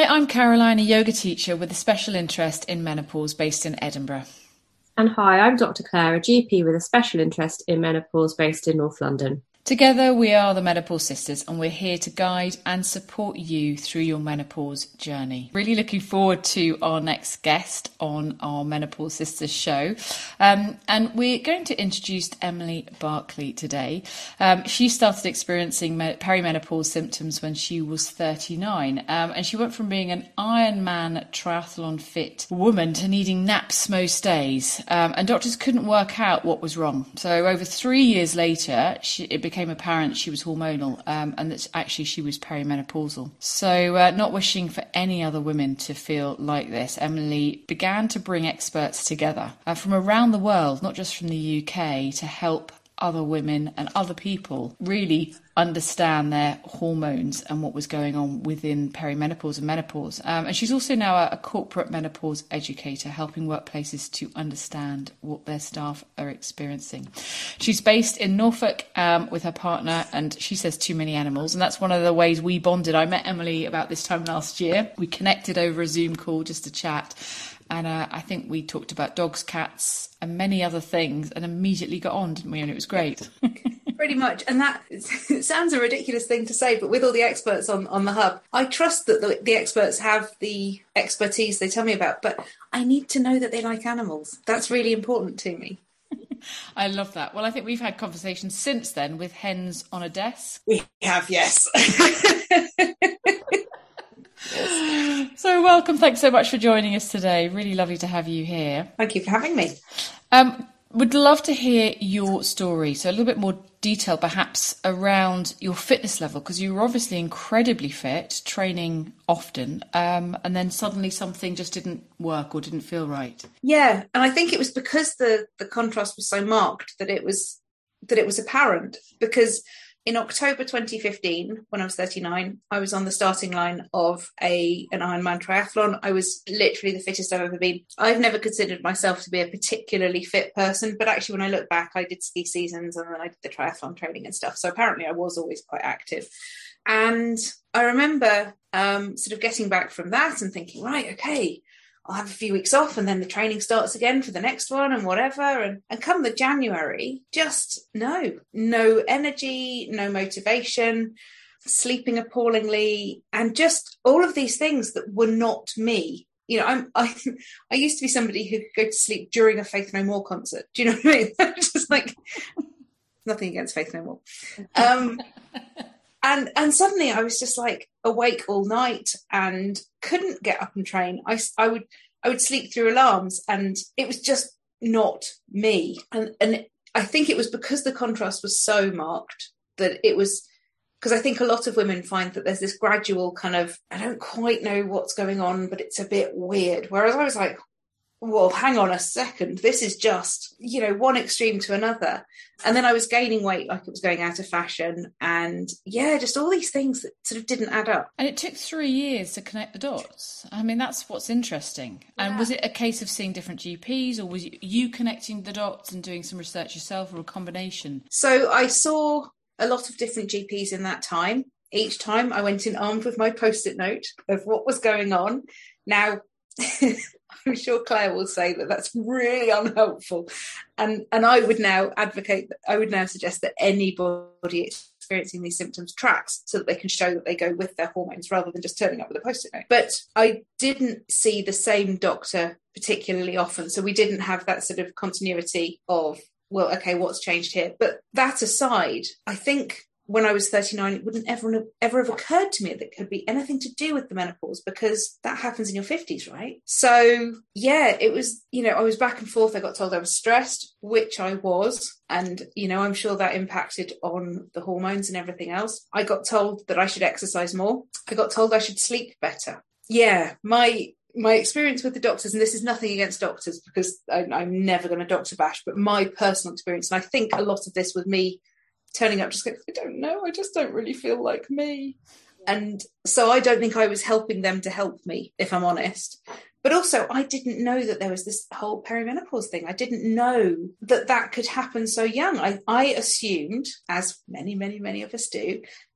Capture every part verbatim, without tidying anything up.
I'm Caroline, a yoga teacher with a special interest in menopause based in Edinburgh. And hi, I'm Doctor Claire, a G P with a special interest in menopause based in North London. Together, we are the Menopause Sisters, and we're here to guide and support you through your menopause journey. Really looking forward to our next guest on our Menopause Sisters show. Um, and we're going to introduce Emily Barclay today. Um, she started experiencing me- perimenopause symptoms when she was thirty-nine. Um, and she went from being an Ironman triathlon fit woman to needing naps most days. Um, and doctors couldn't work out what was wrong. So over three years later, she, it became apparent she was hormonal um, and that actually she was perimenopausal. So uh, not wishing for any other women to feel like this, Emily began to bring experts together uh, from around the world, not just from the U K, to help other women and other people really understand their hormones and what was going on within perimenopause and menopause. Um, and she's also now a, a corporate menopause educator, helping workplaces to understand what their staff are experiencing. She's based in Norfolk um, with her partner, and she says too many animals. And that's one of the ways we bonded. I met Emily about this time last year. We connected over a Zoom call just to chat. And uh, I think we talked about dogs, cats, and many other things, and immediately got on, didn't we? And it was great. Pretty much. And that it sounds a ridiculous thing to say, but with all the experts on, on the hub, I trust that the, the experts have the expertise they tell me about, but I need to know that they like animals. That's really important to me. I love that. Well, I think we've had conversations since then with hens on a desk. We have, yes. So welcome. Thanks so much for joining us today. Really lovely to have you here. Thank you for having me. Um, would love to hear your story. So a little bit more detail perhaps around your fitness level, because you were obviously incredibly fit, training often, um, and then suddenly something just didn't work or didn't feel right. Yeah, and I think it was because the, the contrast was so marked that it was that it was apparent, because in October twenty fifteen, when I was thirty-nine, I was on the starting line of a an Ironman triathlon. I was literally the fittest I've ever been. I've never considered myself to be a particularly fit person, but actually when I look back, I did ski seasons and then I did the triathlon training and stuff. So apparently I was always quite active. And I remember um, sort of getting back from that and thinking, right, okay, I'll have a few weeks off and then the training starts again for the next one and whatever. And, and come the January, just no, no energy, no motivation, sleeping appallingly, and just all of these things that were not me. You know, I'm, I I used to be somebody who could go to sleep during a Faith No More concert. Do you know what I mean? Just like, nothing against Faith No More. Um, And and suddenly I was just like awake all night and couldn't get up and train. I, I would I would sleep through alarms, and it was just not me. And and I think it was because the contrast was so marked that it was, because I think a lot of women find that there's this gradual kind of, I don't quite know what's going on, but it's a bit weird. Whereas I was like, well, hang on a second, this is just, you know, one extreme to another. And then I was gaining weight like it was going out of fashion. And yeah, just all these things that sort of didn't add up. And it took three years to connect the dots. I mean, that's what's interesting. Yeah. And was it a case of seeing different G Ps, or was you connecting the dots and doing some research yourself, or a combination? So I saw a lot of different G Ps in that time. Each time I went in armed with my post-it note of what was going on. Now, I'm sure Claire will say that that's really unhelpful. And and I would now advocate, I would now suggest that anybody experiencing these symptoms tracks so that they can show that they go with their hormones rather than just turning up with a post-it note. But I didn't see the same doctor particularly often. So we didn't have that sort of continuity of, well, okay, what's changed here? But that aside, I think when I was thirty-nine, it wouldn't ever, ever have occurred to me that it could be anything to do with the menopause, because that happens in your fifties, right? So yeah, it was, you know, I was back and forth. I got told I was stressed, which I was. And, you know, I'm sure that impacted on the hormones and everything else. I got told that I should exercise more. I got told I should sleep better. Yeah, my my experience with the doctors, and this is nothing against doctors because I, I'm never going to doctor bash, but my personal experience, and I think a lot of this with me turning up just going, I don't know, I just don't really feel like me. And so I don't think I was helping them to help me, if I'm honest. But also, I didn't know that there was this whole perimenopause thing. I didn't know that that could happen so young. I, I assumed, as many, many, many of us do,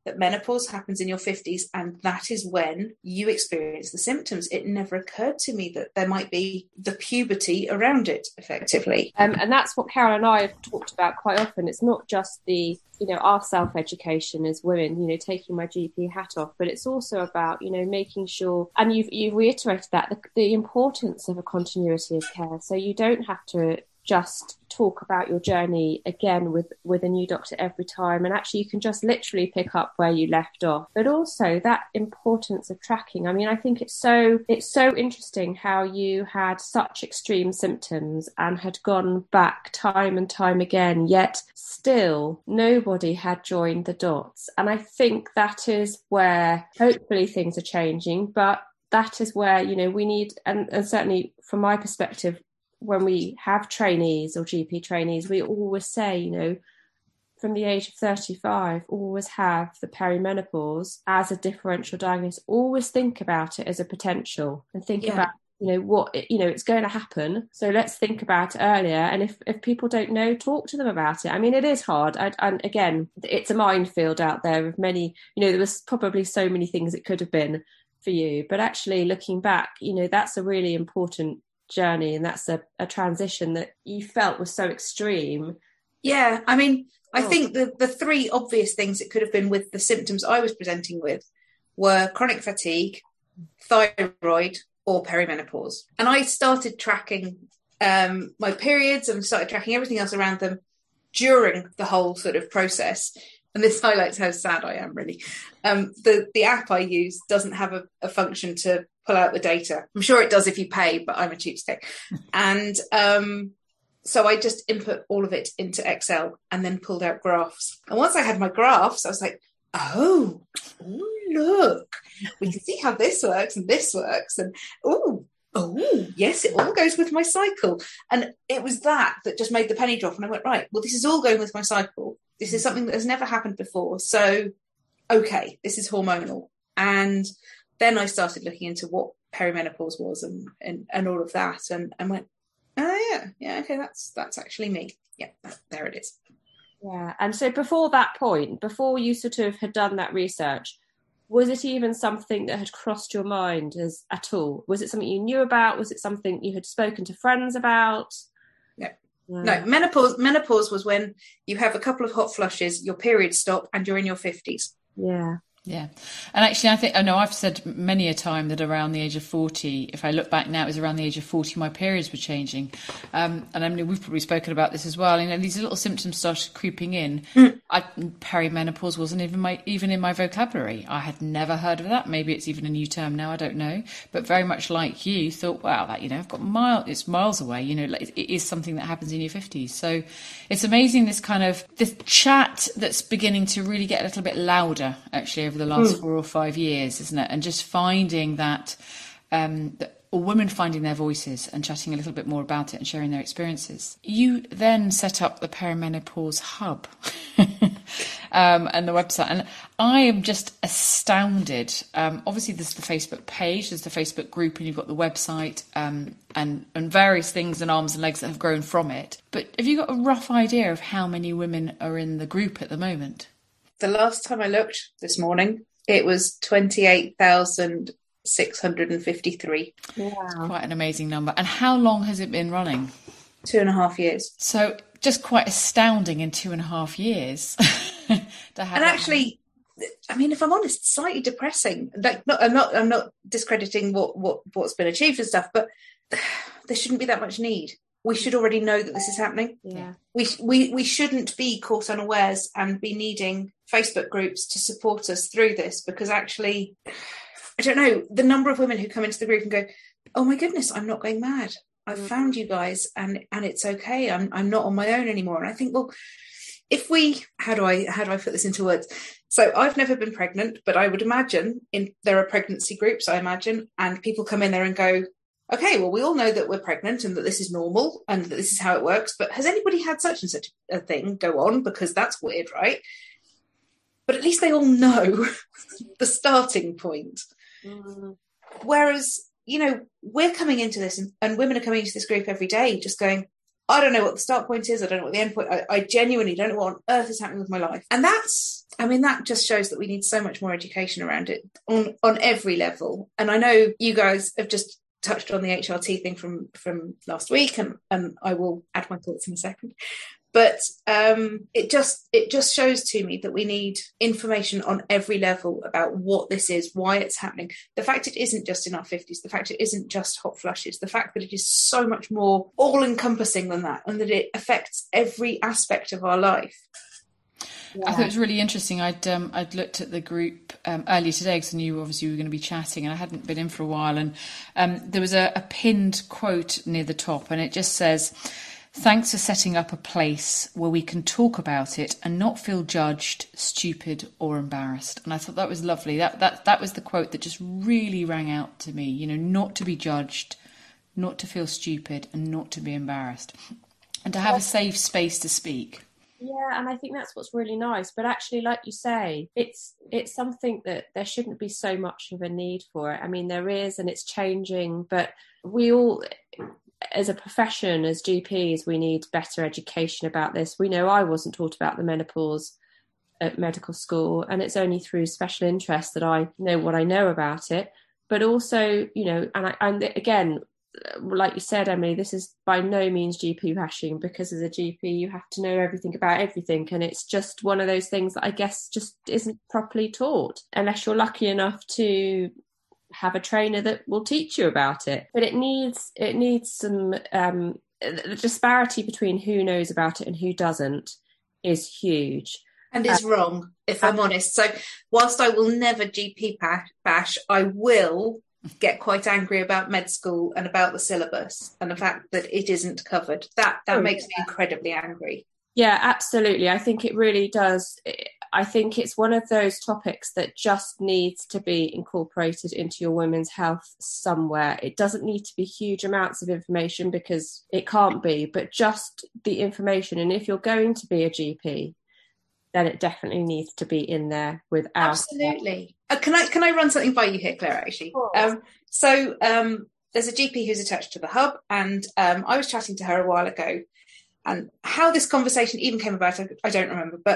that menopause happens in your fifties, and that is when you experience the symptoms. It never occurred to me that there might be the puberty around it, effectively. Um, and that's what Carol and I have talked about quite often. It's not just the, you know, our self-education as women, you know, taking my G P hat off, but it's also about, you know, making sure, and you've, you've reiterated that, the, the importance of a continuity of care. So you don't have to just talk about your journey again with, with a new doctor every time. And actually you can just literally pick up where you left off. But also that importance of tracking. I mean, I think it's so, it's so interesting how you had such extreme symptoms and had gone back time and time again, yet still nobody had joined the dots. And I think that is where hopefully things are changing, but that is where, you know, we need, and, and certainly from my perspective, when we have trainees or G P trainees, we always say, you know, from the age of thirty-five, always have the perimenopause as a differential diagnosis. Always think about it as a potential and think yeah. about, you know, what, you know, it's going to happen. So let's think about it earlier. And if, if people don't know, talk to them about it. I mean, it is hard. I, and again, it's a minefield out there of many, you know, there was probably so many things it could have been for you. But actually looking back, you know, that's a really important journey, and that's a, a transition that you felt was so extreme. Yeah, I mean, I oh. think the, the three obvious things it could have been with the symptoms I was presenting with were chronic fatigue, thyroid, or perimenopause. And I started tracking um, my periods and started tracking everything else around them during the whole sort of process. And this highlights how sad I am, really. Um, the, the app I use doesn't have a, a function to pull out the data. I'm sure it does if you pay, but I'm a cheapskate. And um, so I just input all of it into Excel and then pulled out graphs. And once I had my graphs, I was like, oh, ooh, look, we can see how this works and this works. And oh, oh, yes, it all goes with my cycle. And it was that that just made the penny drop. And I went, right, well, this is all going with my cycle. This is something that has never happened before. So, okay, this is hormonal. And then I started looking into what perimenopause was and, and, and all of that, and, and went, oh, yeah, yeah, okay, that's that's actually me. Yeah, that, there it is. Yeah, and so before that point, before you sort of had done that research, was it even something that had crossed your mind as at all? Was it something you knew about? Was it something you had spoken to friends about? No. Yeah. No, menopause menopause was when you have a couple of hot flushes, your periods stop, and you're in your fifties. Yeah. Yeah. And actually, I think, I know I've said many a time that around the age of forty, if I look back now, it was around the age of forty, my periods were changing. Um, and I mean, we've probably spoken about this as well. You know, these little symptoms started creeping in. Mm. I, perimenopause wasn't even my, even in my vocabulary. I had never heard of that. Maybe it's even a new term now, I don't know. But very much like you, thought, wow, that, you know, I've got mile, it's miles away. You know, like, it is something that happens in your fifties. So it's amazing, this kind of, this chat that's beginning to really get a little bit louder, actually, over the last mm. four or five years, isn't it? And just finding that, um, that, or women finding their voices and chatting a little bit more about it and sharing their experiences. You then set up the Perimenopause Hub um, and the website. And I am just astounded. Um, obviously, there's the Facebook page, there's the Facebook group, and you've got the website um, and, and various things and arms and legs that have grown from it. But have you got a rough idea of how many women are in the group at the moment? The last time I looked this morning, it was twenty-eight thousand six hundred fifty-three. Wow. Quite an amazing number. And how long has it been running? Two and a half years. So just quite astounding in two and a half years. to have and actually, I mean, if I'm honest, slightly depressing. Like, not, I'm not, I'm not discrediting what, what, what's been achieved and stuff, but there shouldn't be that much need. We should already know that this is happening. Yeah. We we we shouldn't be caught unawares and be needing Facebook groups to support us through this, because actually, I don't know, the number of women who come into the group and go, oh my goodness, I'm not going mad. I've mm. found you guys and and it's okay. I'm I'm not on my own anymore. And I think, well, if we, how do I how do I put this into words? So I've never been pregnant, but I would imagine in there are pregnancy groups, I imagine, and people come in there and go, okay, well, we all know that we're pregnant and that this is normal and that this is how it works, but has anybody had such and such a thing go on? Because that's weird, right? But at least they all know the starting point. Mm. Whereas, you know, we're coming into this and, and women are coming into this group every day just going, I don't know what the start point is. I don't know what the end point. I, I genuinely don't know what on earth is happening with my life. And that's I mean, that just shows that we need so much more education around it on, on every level. And I know you guys have just touched on the H R T thing from, from last week, and, and I will add my thoughts in a second. But um, it just it just shows to me that we need information on every level about what this is, why it's happening. The fact it isn't just in our fifties, the fact it isn't just hot flushes, the fact that it is so much more all-encompassing than that, and that it affects every aspect of our life. Yeah. I thought it was really interesting. I'd um, I'd looked at the group um, earlier today because I knew obviously we were going to be chatting, and I hadn't been in for a while. And um, there was a, a pinned quote near the top, and it just says, "Thanks for setting up a place where we can talk about it and not feel judged, stupid, or embarrassed." And I thought that was lovely. That that that was the quote that just really rang out to me. You know, not to be judged, not to feel stupid, and not to be embarrassed, and to have a safe space to speak. Yeah, and I think that's what's really nice. But actually, like you say, it's it's something that there shouldn't be so much of a need for it. I mean, there is, and it's changing, but we all, as a profession, as G Ps, we need better education about this. We know I wasn't taught about the menopause at medical school, and it's only through special interest that I know what I know about it. But also, you know, and I, and again, like you said, Emily, this is by no means G P bashing, because as a G P you have to know everything about everything, and it's just one of those things that I guess just isn't properly taught unless you're lucky enough to have a trainer that will teach you about it. But it needs it needs some um, the disparity between who knows about it and who doesn't is huge. And is uh, wrong, if I'm honest. So whilst I will never G P bash, I will get quite angry about med school and about the syllabus and the fact that it isn't covered. That that oh, makes yeah. me incredibly angry. Yeah, absolutely. I think it really does. I think it's one of those topics that just needs to be incorporated into your women's health somewhere. It doesn't need to be huge amounts of information, because it can't be, but just the information. And if you're going to be a G P, then it definitely needs to be in there without. Absolutely. Uh, can I can I run something by you here, Claire, actually? Um, so um, there's a G P who's attached to the hub, and um, I was chatting to her a while ago, and how this conversation even came about, I, I don't remember, but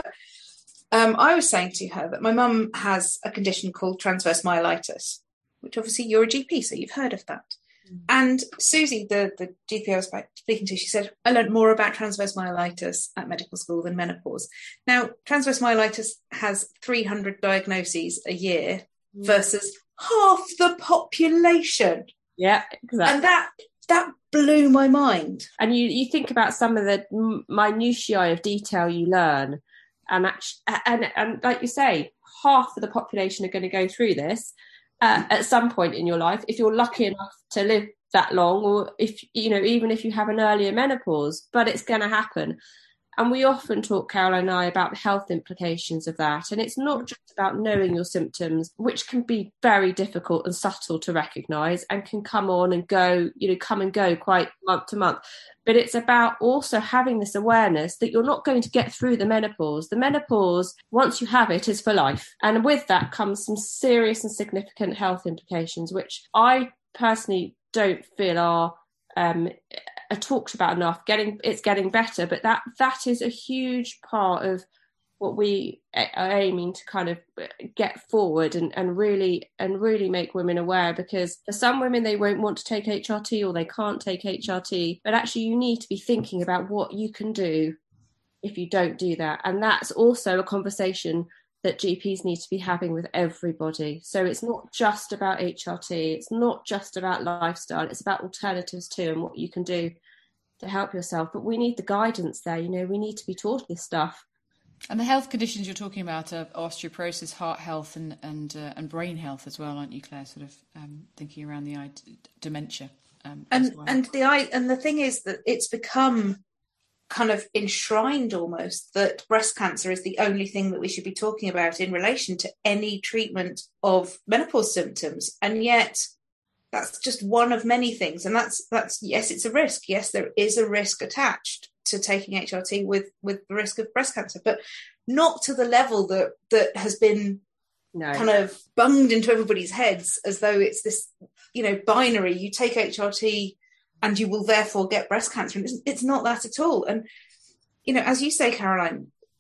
um, I was saying to her that my mum has a condition called transverse myelitis, which obviously you're a G P, so you've heard of that. And Susie, the, the G P I was speaking to, she said, I learned more about transverse myelitis at medical school than menopause. Now, transverse myelitis has three hundred diagnoses a year versus half the population. Yeah, exactly. And that that blew my mind. And you, you think about some of the minutiae of detail you learn, and, actually, and, and like you say, half of the population are going to go through this. Uh, at some point in your life, if you're lucky enough to live that long, or if, you know, even if you have an earlier menopause, but it's going to happen. And we often talk, Caroline and I, about the health implications of that. And it's not just about knowing your symptoms, which can be very difficult and subtle to recognise and can come on and go, you know, come and go quite month to month. But it's about also having this awareness that you're not going to get through the menopause. The menopause, once you have it, is for life. And with that comes some serious and significant health implications, which I personally don't feel are um, are talked about enough. Getting it's getting better, but that that is a huge part of what we are aiming to kind of get forward and, and really and really make women aware, because for some women they won't want to take H R T or they can't take H R T, but actually you need to be thinking about what you can do if you don't do that. And that's also a conversation that G Ps need to be having with everybody. So it's not just about H R T, it's not just about lifestyle, it's about alternatives too and what you can do to help yourself. But we need the guidance there, you know, we need to be taught this stuff. And the health conditions you're talking about are osteoporosis, heart health, and and uh, and brain health as well, aren't you, Claire? Sort of um, thinking around the eye, dementia. Um, and well. and the eye, and the thing is that it's become kind of enshrined almost that breast cancer is the only thing that we should be talking about in relation to any treatment of menopause symptoms, and yet that's just one of many things. And that's that's yes, it's a risk. Yes, there is a risk attached to taking H R T with with the risk of breast cancer, but not to the level that that has been no. kind of bunged into everybody's heads as though it's this, you know, binary. You take H R T and you will therefore get breast cancer, and it's, it's not that at all. And you know, as you say, Caroline,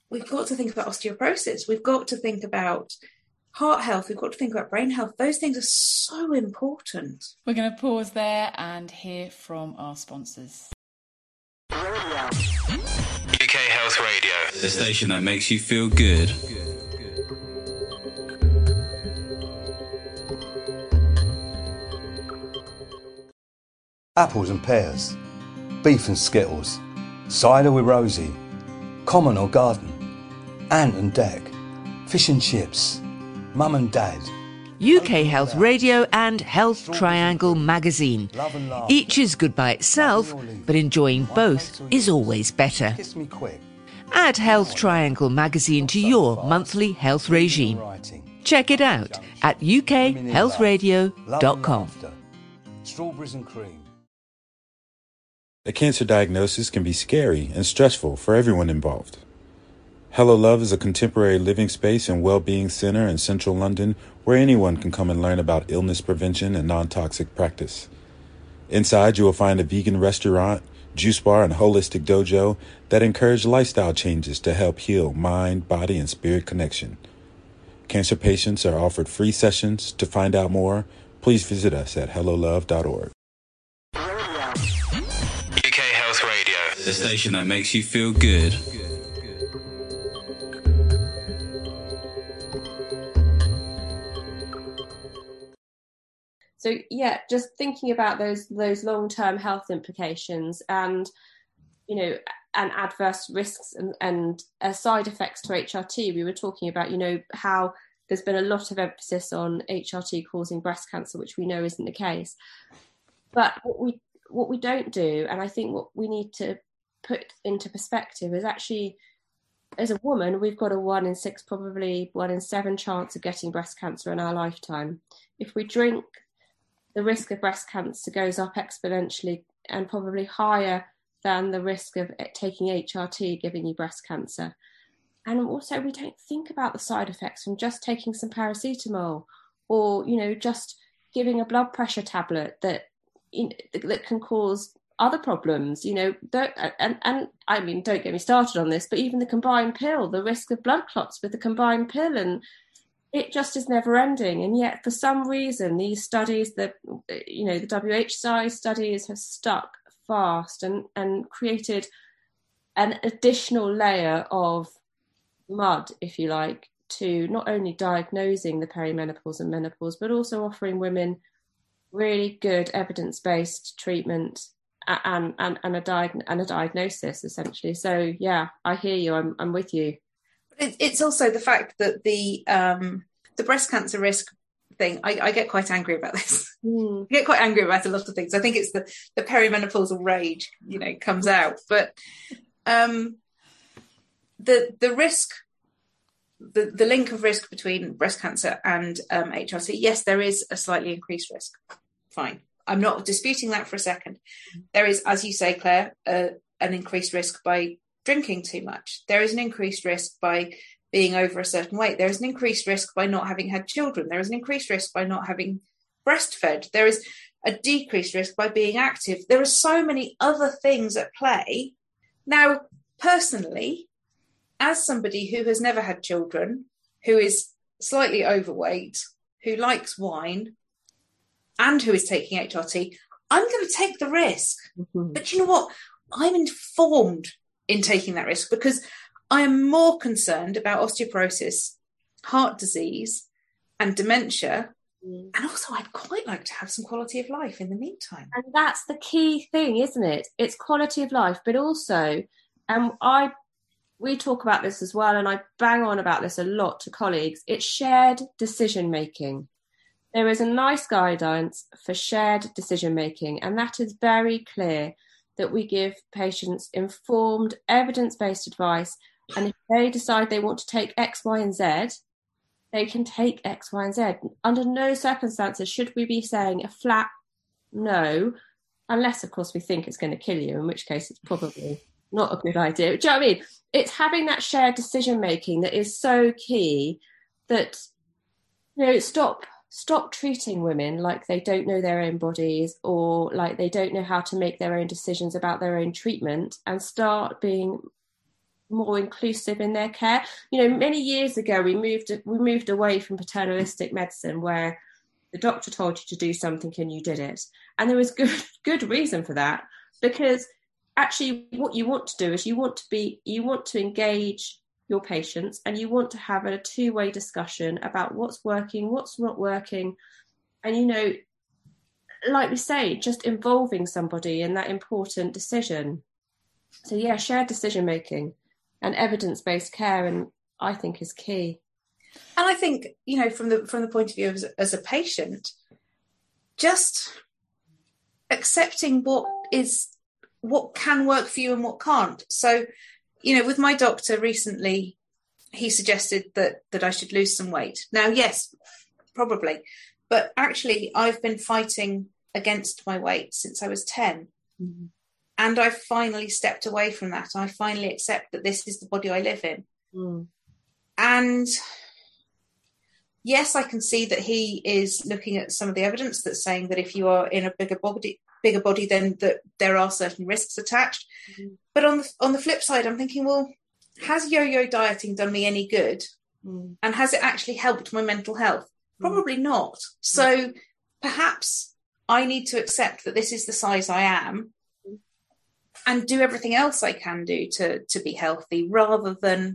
we've got to think about osteoporosis. We've got to think about heart health. We've got to think about brain health. Those things are so important. We're going to pause there and hear from our sponsors. U K Health Radio, the station that makes you feel good. Apples and pears, beef and skittles, cider with Rosie, common or garden, ant and deck, fish and chips, mum and dad. U K Health Radio and Health Triangle magazine. Each is good by itself, but enjoying both is always better. Kiss me quick. Add Health Triangle magazine to your monthly health regime. Check it out at u k health radio dot com. Strawberries and cream. A cancer diagnosis can be scary and stressful for everyone involved. Hello Love is a contemporary living space and well-being center in central London where anyone can come and learn about illness prevention and non-toxic practice. Inside, you will find a vegan restaurant, juice bar, and holistic dojo that encourage lifestyle changes to help heal mind, body, and spirit connection. Cancer patients are offered free sessions. To find out more, please visit us at hello love dot org. U K Health Radio, the station that makes you feel good. So yeah, just thinking about those those long-term health implications and, you know, and adverse risks and, and uh, side effects to H R T. We were talking about, you know, how there's been a lot of emphasis on H R T causing breast cancer, which we know isn't the case. But what we what we don't do, and I think what we need to put into perspective is actually, as a woman, we've got a one in six, probably one in seven chance of getting breast cancer in our lifetime. If we drink, the risk of breast cancer goes up exponentially and probably higher than the risk of taking H R T giving you breast cancer. And also, we don't think about the side effects from just taking some paracetamol or, you know, just giving a blood pressure tablet that you know, that can cause other problems, you know, don't, and, and I mean, don't get me started on this, but even the combined pill, the risk of blood clots with the combined pill, and it just is never ending. And yet for some reason, these studies, the, you know, the W H I studies have stuck fast and, and created an additional layer of mud, if you like, to not only diagnosing the perimenopause and menopause, but also offering women really good evidence-based treatment and and, and a diag- and a diagnosis, essentially. So yeah, I hear you. I'm I'm with you. It's also the fact that the um, the breast cancer risk thing. I, I get quite angry about this. Mm. I get quite angry about a lot of things. I think it's the the perimenopausal rage, you know, comes out. But um, the the risk. The, the link of risk between breast cancer and um, H R T, yes, there is a slightly increased risk. Fine. I'm not disputing that for a second. There is, as you say, Claire, uh, an increased risk by drinking too much. There is an increased risk by being over a certain weight. There is an increased risk by not having had children. There is an increased risk by not having breastfed. There is a decreased risk by being active. There are so many other things at play. Now, personally, as somebody who has never had children, who is slightly overweight, who likes wine, and who is taking H R T, I'm going to take the risk. Mm-hmm. But you know what? I'm informed in taking that risk because I am more concerned about osteoporosis, heart disease, and dementia. Mm. And also, I'd quite like to have some quality of life in the meantime. And that's the key thing, isn't it? It's quality of life, but also, and I... we talk about this as well, and I bang on about this a lot to colleagues. It's shared decision-making. There is a nice guidance for shared decision-making, and that is very clear that we give patients informed, evidence-based advice, and if they decide they want to take X, Y, and Z, they can take X, Y, and Z. Under no circumstances should we be saying a flat no, unless, of course, we think it's going to kill you, in which case it's probably not a good idea. Do you know what I mean? It's having that shared decision making that is so key that, you know, stop stop treating women like they don't know their own bodies or like they don't know how to make their own decisions about their own treatment, and start being more inclusive in their care. You know, many years ago, we moved we moved away from paternalistic medicine, where the doctor told you to do something and you did it. And there was good good reason for that, because actually what you want to do is you want to be you want to engage your patients, and you want to have a two-way discussion about what's working, what's not working. And, you know, like we say, just involving somebody in that important decision. So, yeah, shared decision-making and evidence-based care, and I think is key. And I think, you know, from the from the point of view as, as a patient, just accepting what is what can work for you and what can't. So, you know, with my doctor recently, he suggested that that I should lose some weight. Now, yes, probably, but actually, I've been fighting against my weight since I was ten. Mm-hmm. And I finally stepped away from that. I finally accept that this is the body I live in. Mm. And yes, I can see that he is looking at some of the evidence that's saying that if you are in a bigger body, bigger body, then that there are certain risks attached. Mm-hmm. But on the on the flip side, I'm thinking, well, has yo-yo dieting done me any good? Mm. And has it actually helped my mental health? Mm. Probably not. So mm. perhaps I need to accept that this is the size I am, and do everything else I can do to, to be healthy, rather than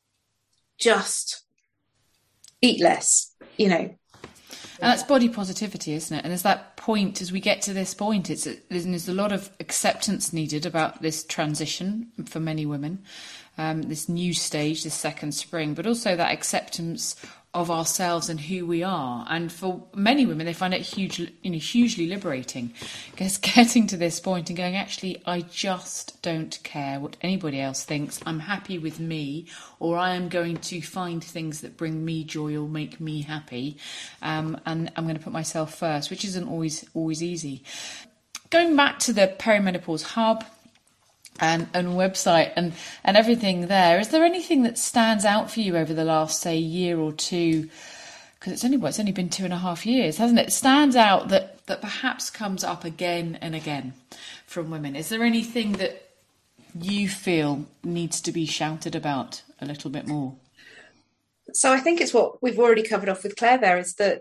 just eat less, you know. And that's body positivity, isn't it? And there's that point, as we get to this point, it's a, there's a lot of acceptance needed about this transition for many women, um, this new stage, this second spring, but also that acceptance of ourselves and who we are. And for many women, they find it huge, you know, hugely liberating, because getting to this point and going, actually, I just don't care what anybody else thinks. I'm happy with me, or I am going to find things that bring me joy or make me happy, um, and I'm going to put myself first, which isn't always always easy. Going back to the Perimenopause Hub and, and website and, and everything there, is there anything that stands out for you over the last, say, year or two? Because it's only, well, it's only been two and a half years, hasn't it? It stands out that, that perhaps comes up again and again from women. Is there anything that you feel needs to be shouted about a little bit more? So I think it's what we've already covered off with Claire there, is that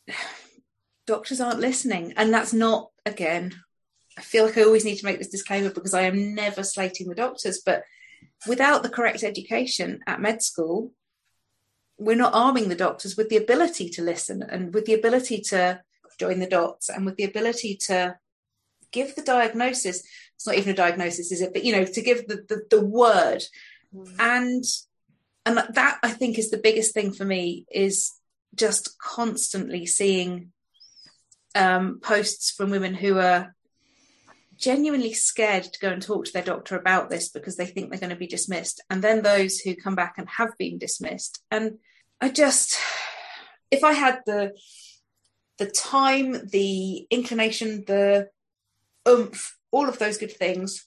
doctors aren't listening. And that's not, again, I feel like I always need to make this disclaimer, because I am never slating the doctors, but without the correct education at med school, we're not arming the doctors with the ability to listen, and with the ability to join the dots, and with the ability to give the diagnosis. It's not even a diagnosis, is it? But, you know, to give the, the, the word. Mm. And, and that, I think, is the biggest thing for me, is just constantly seeing um, posts from women who are genuinely scared to go and talk to their doctor about this because they think they're going to be dismissed. And then those who come back and have been dismissed. And I just, if I had the the time, the inclination, the oomph, all of those good things,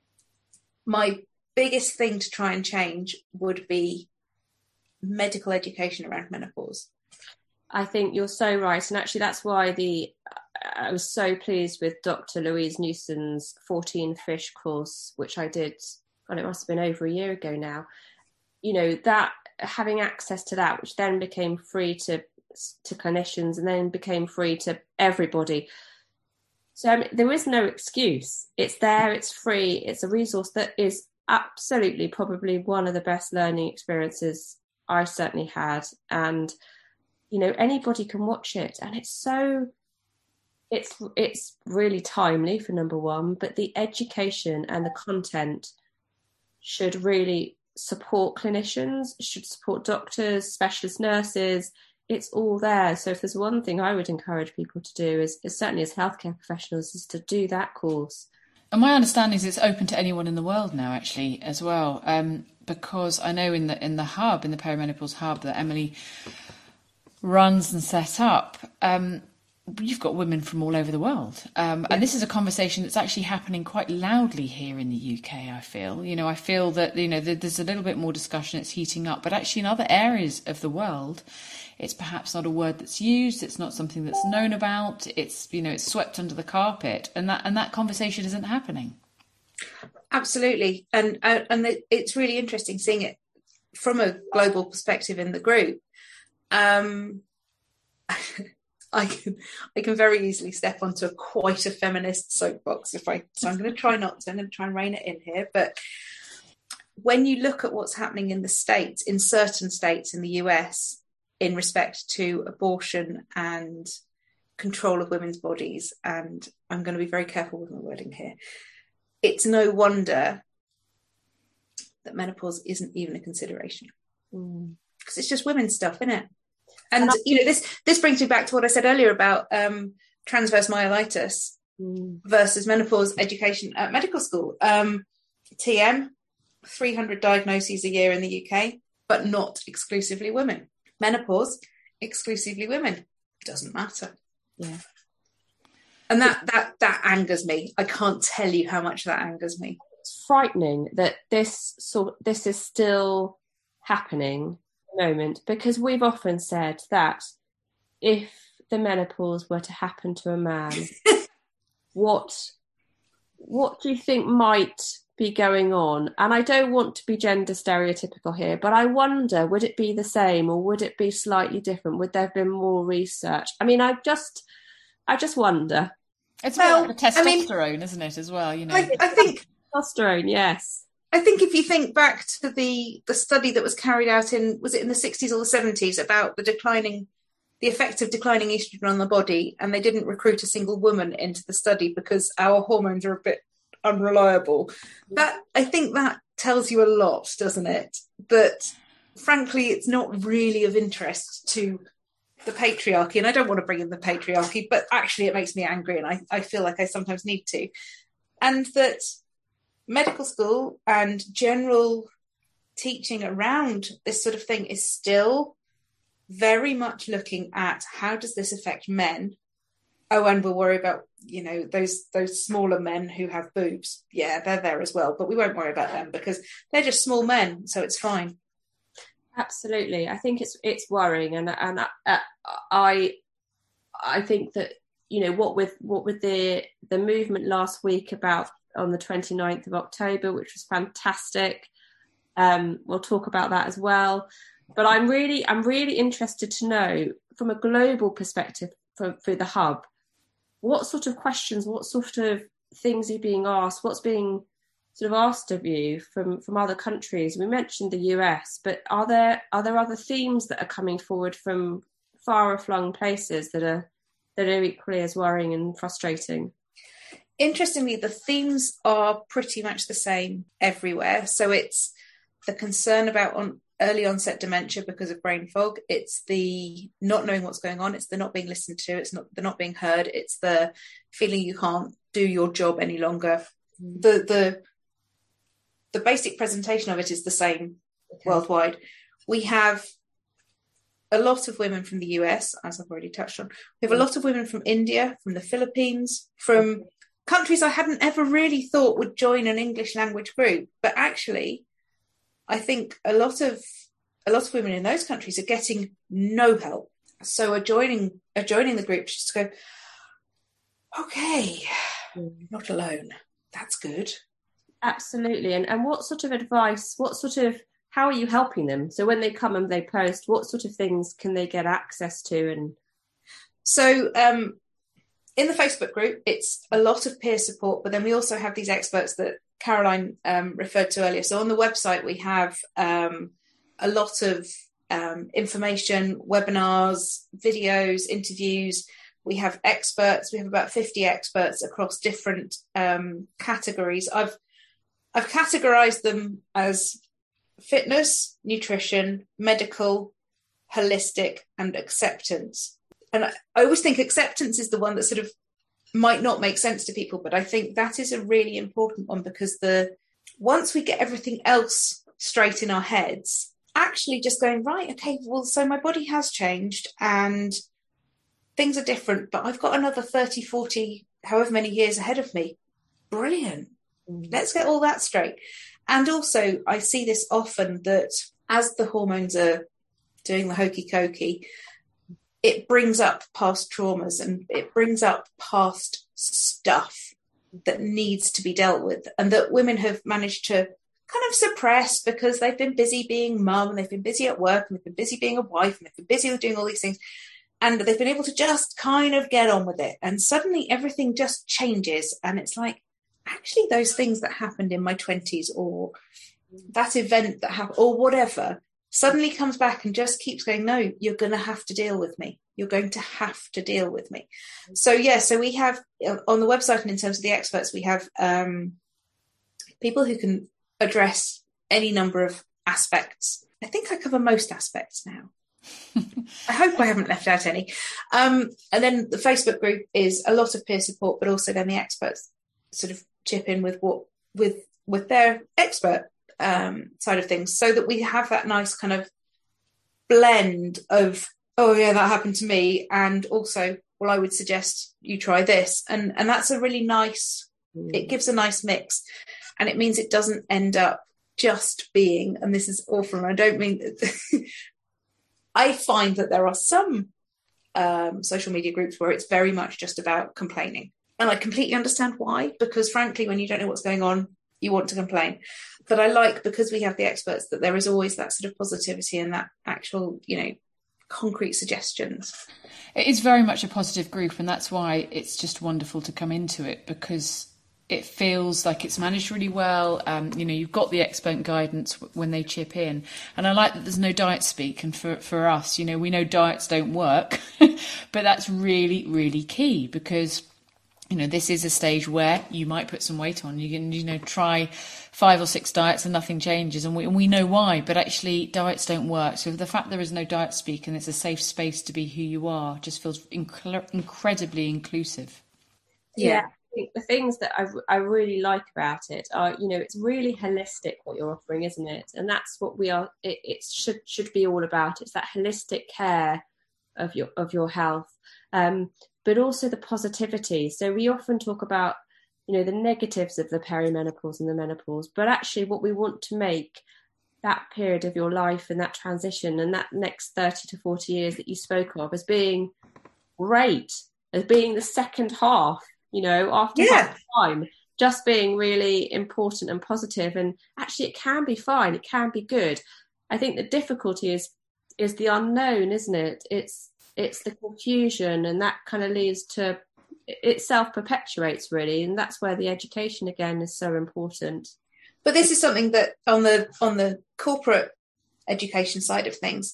my biggest thing to try and change would be medical education around menopause. I think you're so right. And actually that's why the I was so pleased with Doctor Louise Newson's fourteen fish course, which I did, God, it must have been over a year ago now. You know, that having access to that, which then became free to to clinicians and then became free to everybody. So I mean, there is no excuse. It's there, it's free, it's a resource that is absolutely probably one of the best learning experiences I certainly had. And, you know, anybody can watch it. And it's so... It's it's really timely, for number one, but the education and the content should really support clinicians, should support doctors, specialist nurses. It's all there. So if there's one thing I would encourage people to do is, is certainly as healthcare professionals, is to do that course. And my understanding is it's open to anyone in the world now, actually, as well, um, because I know in the in the hub, in the Perimenopause Hub that Emily runs and set up, um, you've got women from all over the world. Um, yeah. And this is a conversation that's actually happening quite loudly here in the U K, I feel. You know, I feel that, you know, there's a little bit more discussion, it's heating up, but actually in other areas of the world, it's perhaps not a word that's used, it's not something that's known about, it's, you know, it's swept under the carpet, and that and that conversation isn't happening. Absolutely. And uh, and it's really interesting seeing it from a global perspective in the group. Um, I can I can very easily step onto a quite a feminist soapbox if I so I'm going to try not to. I'm going to try and rein it in here. But when you look at what's happening in the States, in certain states in the U S, in respect to abortion and control of women's bodies, and I'm going to be very careful with my wording here, it's no wonder that menopause isn't even a consideration. Mm. Because it's just women's stuff, isn't it? And, you know, this this brings me back to what I said earlier about um, transverse myelitis mm. versus menopause education at medical school. Um, T M, three hundred diagnoses a year in the U K, but not exclusively women. Menopause, exclusively women. Doesn't matter. Yeah. And that, that, that angers me. I can't tell you how much that angers me. It's frightening that this sort this is still happening at the moment, because we've often said that if the menopause were to happen to a man, what what do you think might be going on? And I don't want to be gender stereotypical here, but I wonder, would it be the same or would it be slightly different? Would there have been more research? I mean, I just I just wonder. It's well, more like the testosterone, I mean, isn't it, as well? You know, I, I think testosterone, yes. I think if you think back to the the study that was carried out in, was it in the sixties or the seventies, about the declining, the effect of declining estrogen on the body, and they didn't recruit a single woman into the study because our hormones are a bit unreliable. That, I think that tells you a lot, doesn't it? That frankly, it's not really of interest to the patriarchy, and I don't want to bring in the patriarchy, but actually it makes me angry, and I, I feel like I sometimes need to. And that medical school and general teaching around this sort of thing is still very much looking at how does this affect men. Oh, and we'll worry about, you know, those those smaller men who have boobs. Yeah, they're there as well, but we won't worry about them because they're just small men, so it's fine. Absolutely, I think it's it's worrying, and and uh, I I think that, you know, what with what with the the movement last week about on the twenty-ninth of October, which was fantastic. Um, we'll talk about that as well. But I'm really I'm really interested to know from a global perspective for, for the hub, what sort of questions, what sort of things are being asked, what's being sort of asked of you from, from other countries. We mentioned the U S, but are there are there other themes that are coming forward from far-flung places that are that are equally as worrying and frustrating? Interestingly, the themes are pretty much the same everywhere. So it's the concern about on early onset dementia because of brain fog. It's the not knowing what's going on. It's the not being listened to. It's not the not being heard. It's the feeling you can't do your job any longer. Mm. The the the basic presentation of it is the same okay. worldwide. We have a lot of women from the U S, as I've already touched on. We have a lot of women from India, from the Philippines, from countries I hadn't ever really thought would join an English language group. But actually, I think a lot of a lot of women in those countries are getting no help. So are joining are joining the group just to go, okay, not alone. That's good. Absolutely. And and what sort of advice, what sort of, how are you helping them? So when they come and they post, what sort of things can they get access to? And so um, in the Facebook group, it's a lot of peer support, but then we also have these experts that Caroline um, referred to earlier. So on the website, we have um, a lot of um, information, webinars, videos, interviews. We have experts. We have about fifty experts across different um, categories. I've I've categorized them as fitness, nutrition, medical, holistic, and acceptance. And I, I always think acceptance is the one that sort of might not make sense to people, but I think that is a really important one, because the once we get everything else straight in our heads, actually just going, right, okay, well, so my body has changed and things are different, but I've got another thirty, forty, however many years ahead of me. Brilliant. Let's get all that straight. And also, I see this often that as the hormones are doing the hokey cokey, it brings up past traumas and it brings up past stuff. that needs to be dealt with, and that women have managed to kind of suppress because they've been busy being mum, and they've been busy at work, and they've been busy being a wife, and they've been busy with doing all these things, and they've been able to just kind of get on with it. And suddenly everything just changes, and it's like, actually those things that happened in my twenties, or that event that happened, or whatever, suddenly comes back and just keeps going, no, you're going to have to deal with me. You're going to have to deal with me. So, yeah, so we have on the website, and in terms of the experts, we have um, people who can address any number of aspects. I think I cover most aspects now. I hope I haven't left out any. Um, and then the Facebook group is a lot of peer support, but also then the experts sort of chip in with what with with their expert um, side of things, so that we have that nice kind of blend of, oh yeah, that happened to me, and also, well, I would suggest you try this, and and that's a really nice. Mm. It gives a nice mix, and it means it doesn't end up just being. And this is awful, and I don't mean. I find that there are some um, social media groups where it's very much just about complaining, and I completely understand why. Because frankly, when you don't know what's going on, you want to complain. But I like, because we have the experts, that there is always that sort of positivity and that actual, you know, concrete suggestions. It is very much a positive group, and that's why it's just wonderful to come into it, because it feels like it's managed really well. Um, you know, you've got the expert guidance when they chip in, and I like that there's no diet speak. And for for us, you know, we know diets don't work, but that's really, really key, because you know, this is a stage where you might put some weight on. You can, you know, try five or six diets and nothing changes, and we, and we know why, but actually diets don't work. So the fact there is no diet speak and it's a safe space to be who you are just feels inc- incredibly inclusive. Yeah. yeah. I think the things that I, I really like about it are, you know, it's really holistic what you're offering, isn't it? And that's what we are, it, it should should be all about. It's that holistic care of your of your health. Um, but also the positivity. So we often talk about, you know, the negatives of the perimenopause and the menopause, but actually what we want to make that period of your life and that transition and that next thirty to forty years that you spoke of as being great, as being the second half, you know, after yeah. time, just being really important and positive. And actually it can be fine. It can be good. I think the difficulty is, is the unknown, isn't it? It's, It's the confusion, and that kind of leads to, it self-perpetuates really, and that's where the education again is so important. But this is something that on the on the corporate education side of things,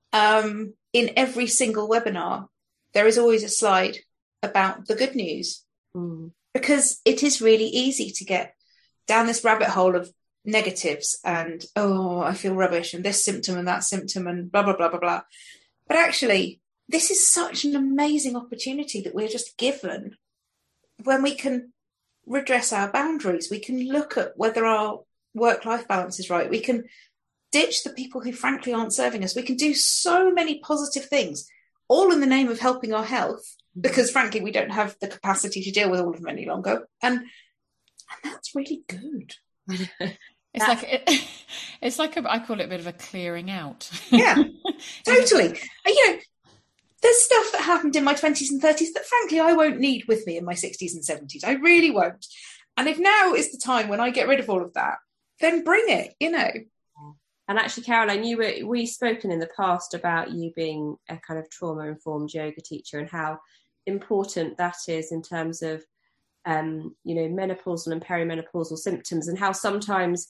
um, in every single webinar, there is always a slide about the good news, mm. because it is really easy to get down this rabbit hole of negatives and, oh, I feel rubbish, and this symptom and that symptom and blah, blah, blah, blah, blah. But actually, this is such an amazing opportunity that we're just given when we can redress our boundaries. We can look at whether our work-life balance is right. We can ditch the people who frankly aren't serving us. We can do so many positive things, all in the name of helping our health, because frankly, we don't have the capacity to deal with all of them any longer. And, and that's really good. It's like it, it's like a, I call it a bit of a clearing out. Yeah, totally. And, you know, there's stuff that happened in my twenties and thirties that, frankly, I won't need with me in my sixties and seventies. I really won't. And if now is the time when I get rid of all of that, then bring it, you know. And actually, Caroline, you were, we've spoken in the past about you being a kind of trauma-informed yoga teacher and how important that is in terms of, um, you know, menopausal and perimenopausal symptoms, and how sometimes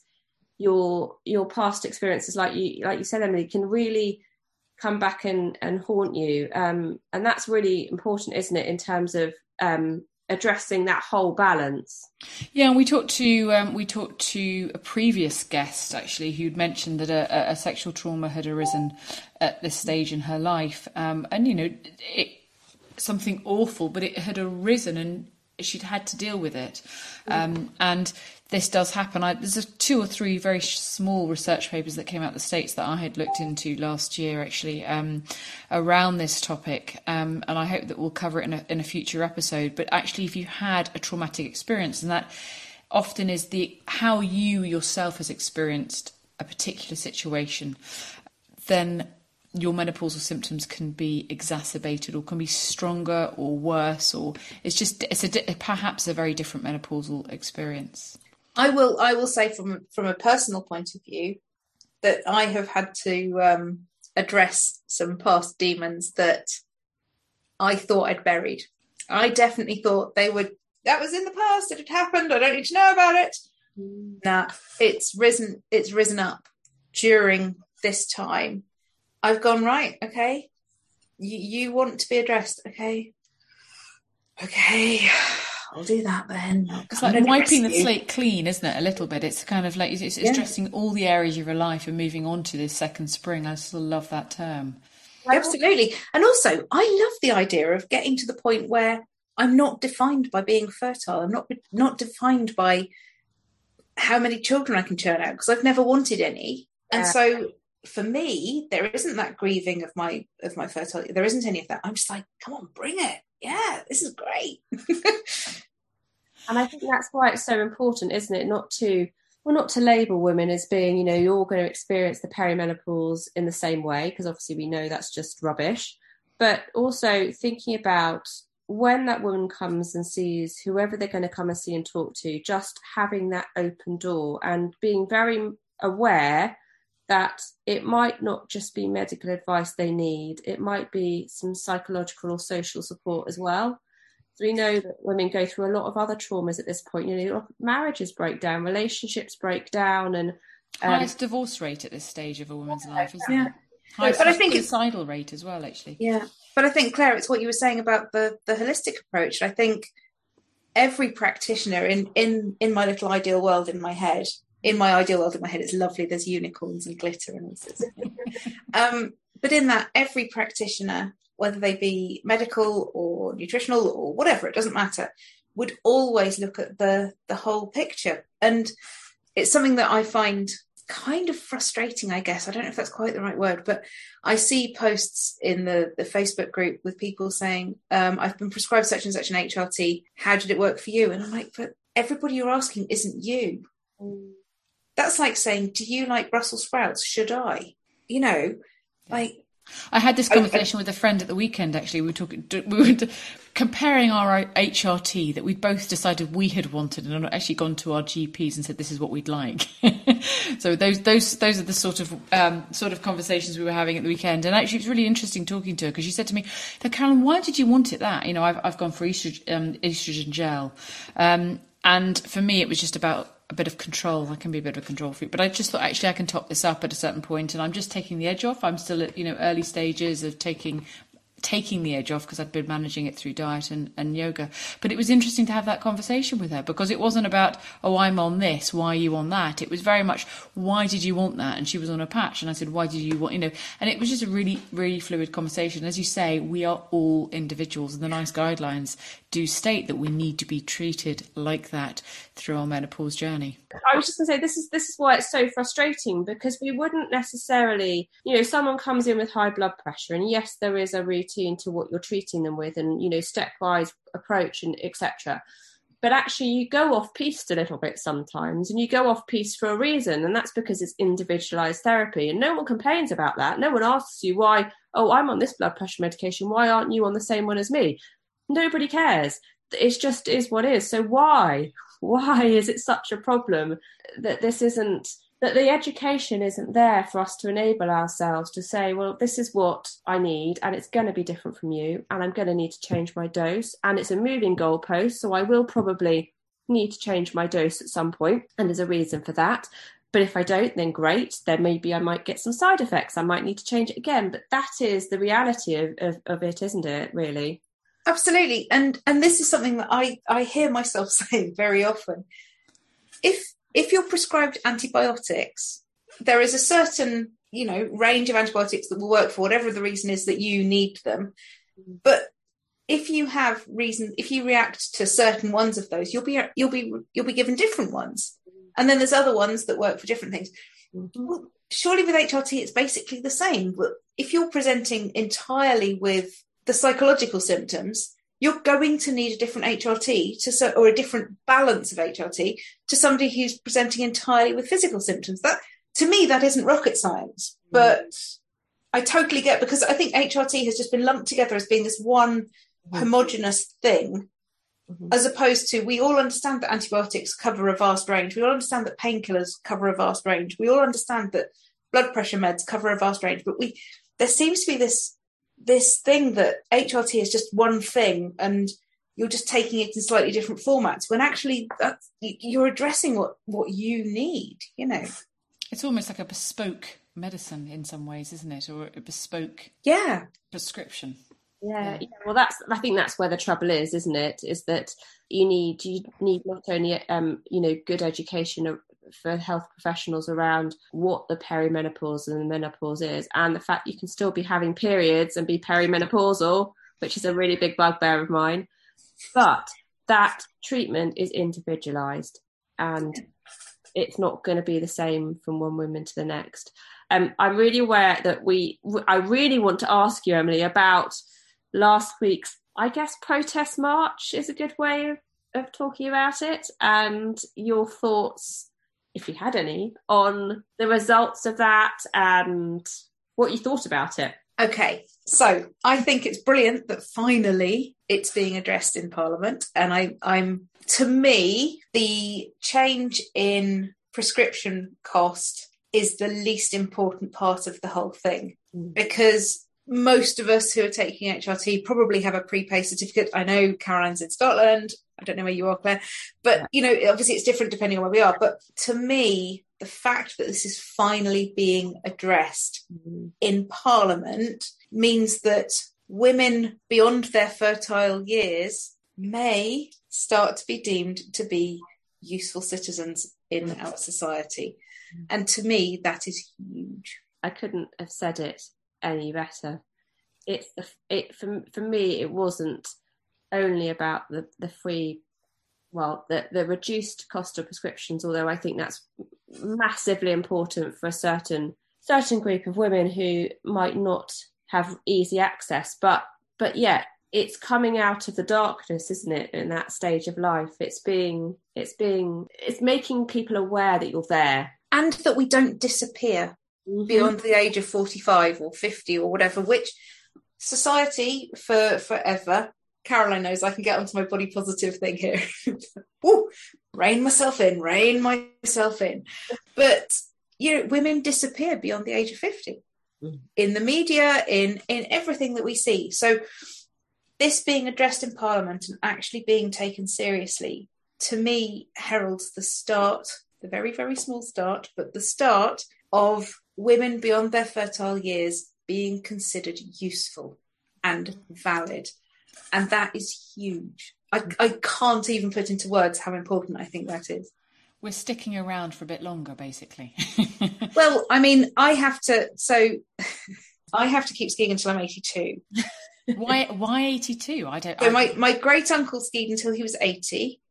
your your past experiences, like you like you said, Emily, can really come back and, and haunt you. Um, and that's really important, isn't it, in terms of um, addressing that whole balance? Yeah, and we talked to um, we talked to a previous guest, actually, who'd mentioned that a, a sexual trauma had arisen at this stage in her life. Um, and, you know, it, something awful, but it had arisen and she'd had to deal with it. Um, and this does happen. I, there's a two or three very small research papers that came out of the States that I had looked into last year, actually, um, around this topic. Um, and I hope that we'll cover it in a, in a future episode. But actually, if you had a traumatic experience, and that often is the how you yourself has experienced a particular situation, then your menopausal symptoms can be exacerbated or can be stronger or worse, or it's just it's a perhaps a very different menopausal experience? I will I will say from from a personal point of view that I have had to um, address some past demons that I thought I'd buried. I definitely thought they would. That was in the past. It had happened. I don't need to know about it. Mm. Nah, it's risen. It's risen up during this time. I've gone, right, okay, you, you want to be addressed, okay, okay, I'll do that then. It's like wiping the slate clean, isn't it, a little bit? It's kind of like, it's, it's yeah. addressing all the areas of your life and moving on to this second spring. I still love that term. Absolutely. And also, I love the idea of getting to the point where I'm not defined by being fertile. I'm not not defined by how many children I can churn out, because I've never wanted any. And yeah. so... for me, there isn't that grieving of my of my fertility. There isn't any of that. I'm just like, come on, bring it. Yeah, this is great. And I think that's why it's so important, isn't it? Not to well, not to label women as being, you know, you're all going to experience the perimenopause in the same way, because obviously we know that's just rubbish. But also thinking about when that woman comes and sees whoever they're going to come and see and talk to, just having that open door and being very aware that it might not just be medical advice they need, it might be some psychological or social support as well. So we know that women go through a lot of other traumas at this point. You know, marriages break down, relationships break down, and um, highest divorce rate at this stage of a woman's yeah, life, isn't yeah. it? Highest but I think suicidal rate as well, actually. Yeah, but I think, Claire, it's what you were saying about the the holistic approach. I think every practitioner in in in my little ideal world in my head. In my ideal world in my head, it's lovely. There's unicorns and glitter and all sorts of things. um, but in that, every practitioner, whether they be medical or nutritional or whatever, it doesn't matter, would always look at the the whole picture. And it's something that I find kind of frustrating, I guess. I don't know if that's quite the right word, but I see posts in the, the Facebook group with people saying, um, I've been prescribed such and such an H R T. How did it work for you? And I'm like, but everybody you're asking isn't you. Mm. That's like saying, do you like Brussels sprouts? Should I? You know, like... I had this conversation I, I, with a friend at the weekend, actually. We were talking, we were comparing our H R T that we'd both decided we had wanted and actually gone to our G Ps and said, this is what we'd like. So those those those are the sort of um, sort of conversations we were having at the weekend. And actually, it was really interesting talking to her, because she said to me, Carolyn, why did you want it that? You know, I've, I've gone for estrogen, um, estrogen gel. Um, and for me, it was just about a bit of control. I can be a bit of a control freak, but I just thought, actually I can top this up at a certain point, and I'm just taking the edge off. I'm still at, you know, early stages of taking taking the edge off, because I'd been managing it through diet and, and yoga. But it was interesting to have that conversation with her, because it wasn't about, oh, I'm on this, why are you on that? It was very much, why did you want that? And she was on a patch, and I said, why did you want, you know, and it was just a really, really fluid conversation. As you say, we are all individuals, and the NICE guidelines do state that we need to be treated like that through our menopause journey. I was just going to say, this is this is why it's so frustrating, because we wouldn't necessarily, you know, someone comes in with high blood pressure, and yes, there is a routine to what you're treating them with, and, you know, stepwise approach and et cetera. But actually, you go off piste a little bit sometimes, and you go off piste for a reason, and that's because it's individualised therapy, and no one complains about that. No one asks you why, oh, I'm on this blood pressure medication, why aren't you on the same one as me? Nobody cares. It just is what is. So why? Why is it such a problem that this isn't, that the education isn't there for us to enable ourselves to say, well, this is what I need, and it's going to be different from you, and I'm going to need to change my dose, and it's a moving goalpost, so I will probably need to change my dose at some point, and there's a reason for that. But if I don't, then great, then maybe I might get some side effects. I might need to change it again. But that is the reality of, of, of it, isn't it, really? Absolutely. And and this is something that I, I hear myself saying very often. If if you're prescribed antibiotics, there is a certain, you know, range of antibiotics that will work for whatever the reason is that you need them. But if you have reason, if you react to certain ones of those, you'll be you'll be you'll be given different ones. And then there's other ones that work for different things. Well, surely with H R T, it's basically the same. But if you're presenting entirely with the psychological symptoms, you're going to need a different H R T to, or a different balance of H R T to somebody who's presenting entirely with physical symptoms. That, to me, that isn't rocket science. But I totally get, because I think H R T has just been lumped together as being this one mm-hmm. homogenous thing, mm-hmm. as opposed to, we all understand that antibiotics cover a vast range. We all understand that painkillers cover a vast range. We all understand that blood pressure meds cover a vast range. But we there seems to be this this thing that H R T is just one thing, and you're just taking it in slightly different formats, when actually that's, you're addressing what, what you need, you know. It's almost like a bespoke medicine in some ways, isn't it? Or a bespoke yeah Yeah, prescription. yeah. yeah. Well, that's I think that's where the trouble is, isn't it? Is that you need you need not only um you know good education for health professionals around what the perimenopause and the menopause is, and the fact you can still be having periods and be perimenopausal, which is a really big bugbear of mine. But that treatment is individualised, and it's not going to be the same from one woman to the next. Um, I'm really aware that we, I really want to ask you, Emily, about last week's, I guess, protest march is a good way of, of talking about it, and your thoughts, if you had any, on the results of that and what you thought about it. Okay, so I think it's brilliant that finally it's being addressed in Parliament. And I, I'm, to me, the change in prescription cost is the least important part of the whole thing, mm. because most of us who are taking H R T probably have a prepay certificate. I know Caroline's in Scotland. I don't know where you are, Claire, but, you know, obviously it's different depending on where we are. But to me, the fact that this is finally being addressed mm-hmm. in Parliament means that women beyond their fertile years may start to be deemed to be useful citizens in our society. Mm-hmm. And to me, that is huge. I couldn't have said it any better. It's the, it for, for me, it wasn't only about the, the free, well, the, the reduced cost of prescriptions, although I think that's massively important for a certain certain group of women who might not have easy access. But but yeah, it's coming out of the darkness, isn't it, in that stage of life? It's being it's being it's making people aware that you're there. And that we don't disappear mm-hmm. beyond the age of forty-five or fifty or whatever, which society for forever. Caroline knows I can get onto my body positive thing here. Ooh, rein myself in, rein myself in. But, you know, women disappear beyond the age of fifty mm. in the media, in, in everything that we see. So this being addressed in Parliament and actually being taken seriously, to me, heralds the start, the very, very small start, but the start of women beyond their fertile years being considered useful and valid. And that is huge. I, I can't even put into words how important I think that is. We're sticking around for a bit longer, basically. Well, I mean, I have to, so I have to keep skiing until I'm eighty-two. Why Why eighty-two? I don't... So I... my, my great-uncle skied until he was eighty.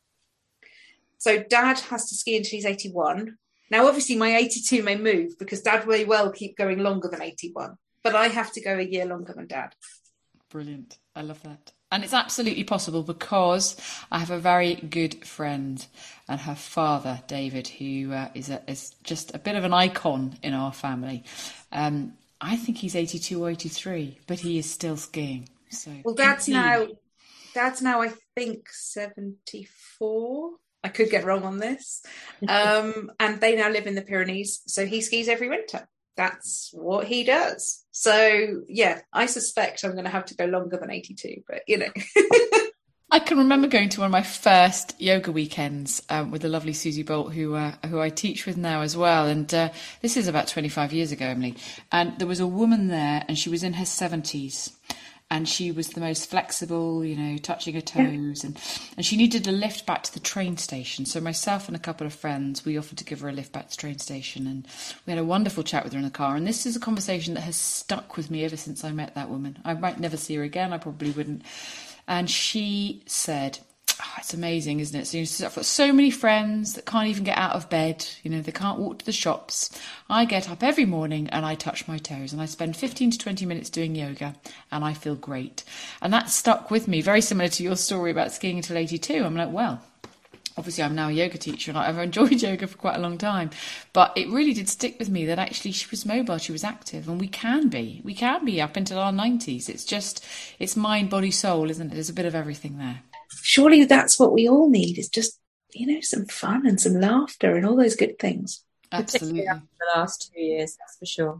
So Dad has to ski until he's eighty-one. Now, obviously, my eighty-two may move because Dad may well keep going longer than eighty-one. But I have to go a year longer than Dad. Brilliant. I love that. And it's absolutely possible because I have a very good friend and her father, David, who uh, is, a, is just a bit of an icon in our family. Um, I think he's eighty-two or eighty-three, but he is still skiing. So well, Dad's now, Dad's now, I think, seventy-four. I could get wrong on this. Um, and they now live in the Pyrenees, so he skis every winter. That's what he does. So, yeah, I suspect I'm going to have to go longer than eighty-two, but, you know. I can remember going to one of my first yoga weekends um, with the lovely Susie Bolt, who uh, who I teach with now as well. And uh, this is about twenty-five years ago, Emily. And there was a woman there, and she was in her seventies. And she was the most flexible, you know, touching her toes. And, and she needed a lift back to the train station. So myself and a couple of friends, we offered to give her a lift back to the train station. And we had a wonderful chat with her in the car. And this is a conversation that has stuck with me ever since I met that woman. I might never see her again. I probably wouldn't. And she said, oh, it's amazing, isn't it? So, you know, I've got so many friends that can't even get out of bed. You know, they can't walk to the shops. I get up every morning and I touch my toes and I spend fifteen to twenty minutes doing yoga and I feel great. And that stuck with me, very similar to your story about skiing until eighty-two. I'm like, well, obviously I'm now a yoga teacher and I've enjoyed yoga for quite a long time, but it really did stick with me that actually she was mobile, she was active, and we can be. We can be up until our nineties. It's just, it's mind, body, soul, isn't it? There's a bit of everything there. Surely that's what we all need, is just, you know, some fun and some laughter and all those good things. Absolutely. After the last two years, that's for sure.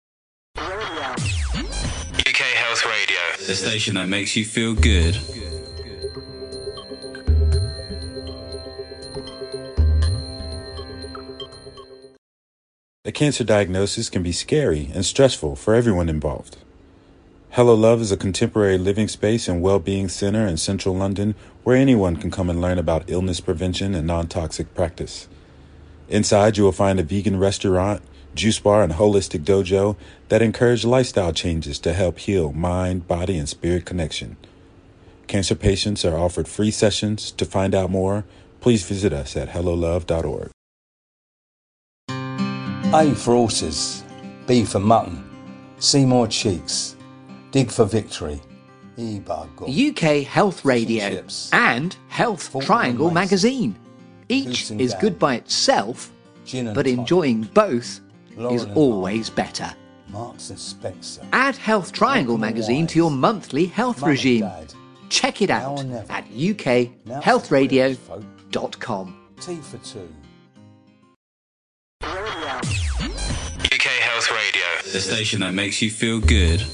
U K Health Radio, the station that makes you feel good. A cancer diagnosis can be scary and stressful for everyone involved. Hello Love is a contemporary living space and well-being center in central London where anyone can come and learn about illness prevention and non-toxic practice. Inside, you will find a vegan restaurant, juice bar, and holistic dojo that encourage lifestyle changes to help heal mind, body, and spirit connection. Cancer patients are offered free sessions. To find out more, please visit us at hello love dot org. A for horses, B for mutton, C more cheeks, dig for victory, E by God. U K Health Radio Chips. and Health Fortnum Triangle Mason. magazine. Each Goose and is Dan. good by itself, Gin and but tonic, enjoying both Laurel is and always better. Marks and Spencer. Add Health Triangle Welcome magazine Wise. to your monthly health Mum and regime. Dad. Check it Now out or never. at u k Now health for radio quiz, folk. dot com. T for two. U K Health Radio, the station that makes you feel good.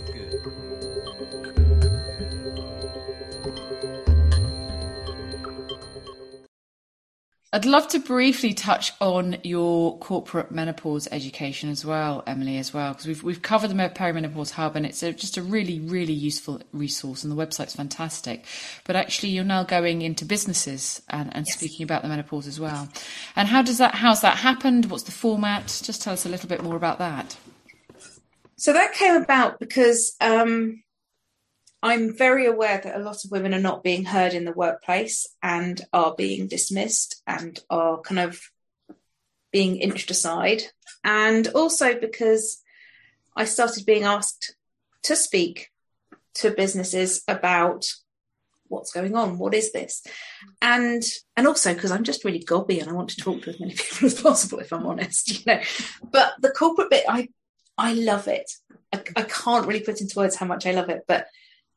I'd love to briefly touch on your corporate menopause education as well, Emily, as well, because we've we've covered the Perimenopause Hub, and it's a, just a really, really useful resource, and the website's fantastic. But actually, you're now going into businesses and, and Yes. speaking about the menopause as well. And how does that? How's that happened? What's the format? Just tell us a little bit more about that. So that came about because um, I'm very aware that a lot of women are not being heard in the workplace and are being dismissed and are kind of being inched aside. And also because I started being asked to speak to businesses about what's going on, what is this? And and also because I'm just really gobby and I want to talk to as many people as possible, if I'm honest, you know. But the corporate bit, I I love it. I, I can't really put into words how much I love it, but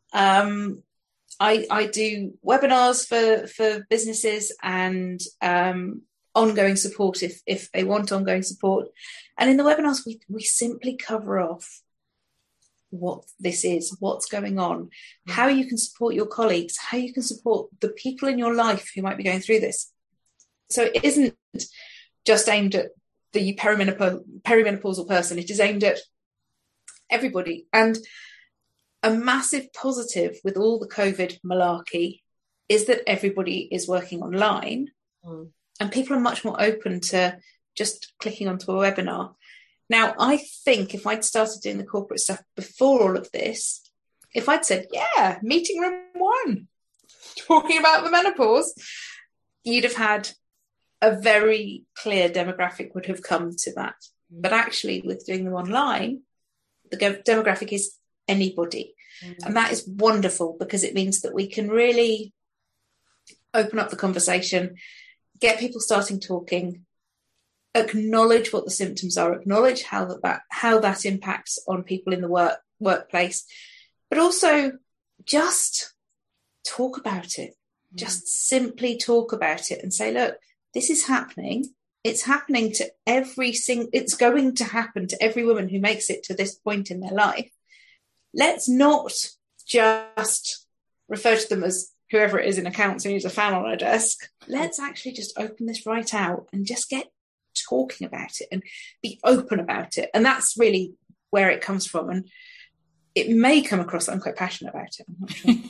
um, I, I do webinars for, for businesses and um, ongoing support if, if they want ongoing support. And in the webinars, we, we simply cover off what this is, what's going on, how you can support your colleagues, how you can support the people in your life who might be going through this. So it isn't just aimed at the perimenopau- perimenopausal person, it is aimed at everybody. And a massive positive with all the COVID malarkey is that everybody is working online mm. and people are much more open to just clicking onto a webinar. Now, I think if I'd started doing the corporate stuff before all of this, if I'd said, yeah, meeting room one, talking about the menopause, you'd have had a very clear demographic would have come to that. Mm. But actually, with doing them online, the demographic is anybody. Mm. And that is wonderful because it means that we can really open up the conversation, get people starting talking, acknowledge what the symptoms are, acknowledge how that, that how that impacts on people in the work workplace, but also just talk about it. Mm. Just simply talk about it and say, look, this is happening. It's happening to every single, it's going to happen to every woman who makes it to this point in their life. Let's not just refer to them as whoever it is in accounts who's a fan on a desk. Let's actually just open this right out and just get talking about it and be open about it. And that's really where it comes from. And it may come across that I'm quite passionate about it. I'm not sure.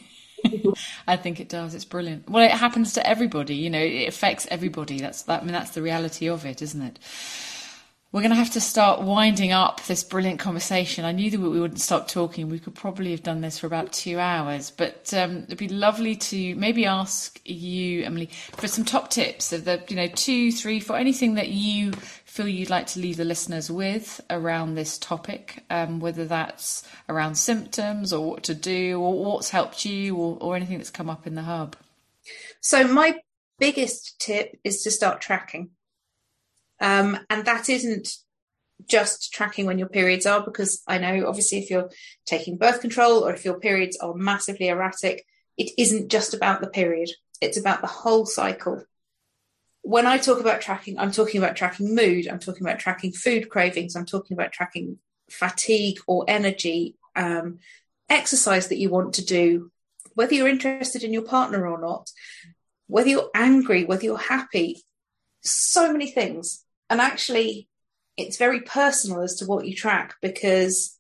I think it does. It's brilliant. Well, it happens to everybody. You know, it affects everybody. That's that. I mean, that's the reality of it, isn't it? We're going to have to start winding up this brilliant conversation. I knew that we wouldn't stop talking. We could probably have done this for about two hours, but um, it'd be lovely to maybe ask you, Emily, for some top tips of the, you know, two, three, four, anything that you feel you'd like to leave the listeners with around this topic, um, whether that's around symptoms or what to do or what's helped you or, or anything that's come up in the hub. So my biggest tip is to start tracking. Um, and that isn't just tracking when your periods are, because I know obviously if you're taking birth control or if your periods are massively erratic, it isn't just about the period. It's about the whole cycle. When I talk about tracking, I'm talking about tracking mood, I'm talking about tracking food cravings, I'm talking about tracking fatigue or energy, um, exercise that you want to do, whether you're interested in your partner or not, whether you're angry, whether you're happy, so many things. And actually, it's very personal as to what you track, because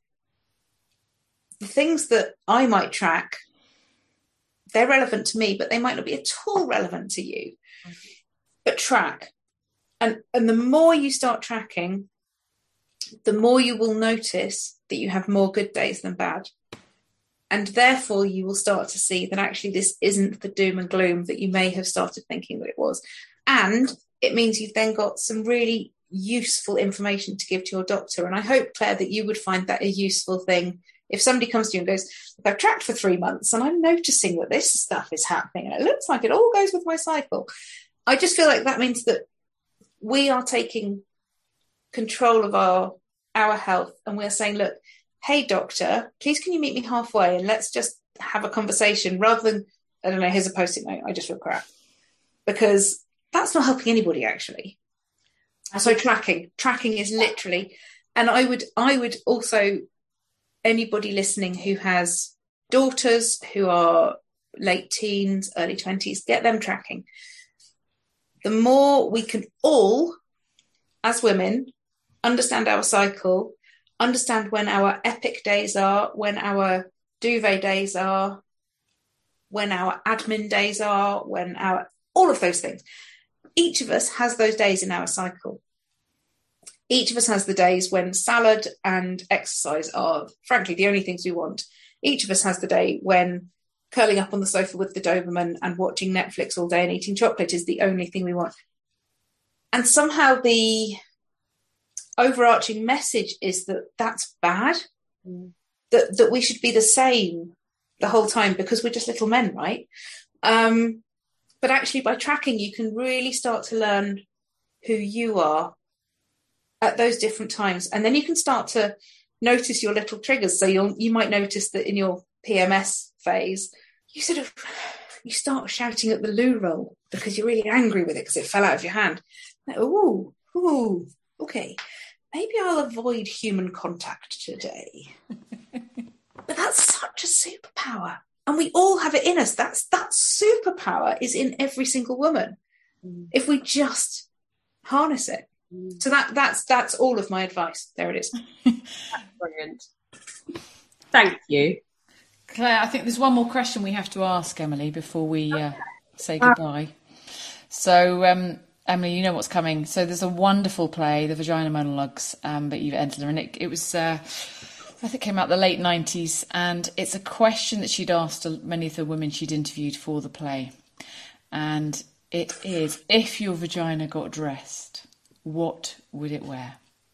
the things that I might track, they're relevant to me, but they might not be at all relevant to you. But track. And, and the more you start tracking, the more you will notice that you have more good days than bad. And therefore, you will start to see that actually this isn't the doom and gloom that you may have started thinking that it was. And it means you've then got some really useful information to give to your doctor. And I hope, Claire, that you would find that a useful thing. If somebody comes to you and goes, I've tracked for three months and I'm noticing that this stuff is happening and it looks like it all goes with my cycle. I just feel like that means that we are taking control of our, our health, and we're saying, look, hey, doctor, please can you meet me halfway and let's just have a conversation, rather than, I don't know, here's a post-it note, I just feel crap. Because that's not helping anybody, actually. So tracking, tracking is literally, and I would, I would also, anybody listening who has daughters who are late teens, early twenties, get them tracking. The more we can all, as women, understand our cycle, understand when our epic days are, when our duvet days are, when our admin days are, when our, all of those things. Each of us has those days in our cycle. Each of us has the days when salad and exercise are, frankly, the only things we want. Each of us has the day when curling up on the sofa with the Doberman and watching Netflix all day and eating chocolate is the only thing we want. And somehow the overarching message is that that's bad, mm. that, that we should be the same the whole time because we're just little men, right? Um, but actually by tracking, you can really start to learn who you are at those different times. And then you can start to notice your little triggers. So you'll, you might notice that in your P M S phase, you sort of, you start shouting at the loo roll because you're really angry with it because it fell out of your hand. Like, ooh, ooh, okay. Maybe I'll avoid human contact today. But that's such a superpower. And we all have it in us. That's that superpower is in every single woman. Mm. If we just harness it. Mm. So that that's that's all of my advice. There it is. That's brilliant. Thank you. Claire, I think there's one more question we have to ask Emily before we uh, say goodbye. So, um, Emily, you know what's coming. So there's a wonderful play, The Vagina Monologues, um, that you've entered, and it, it was, uh, I think, it came out the late nineties, and it's a question that she'd asked many of the women she'd interviewed for the play, and it is: if your vagina got dressed, what would it wear?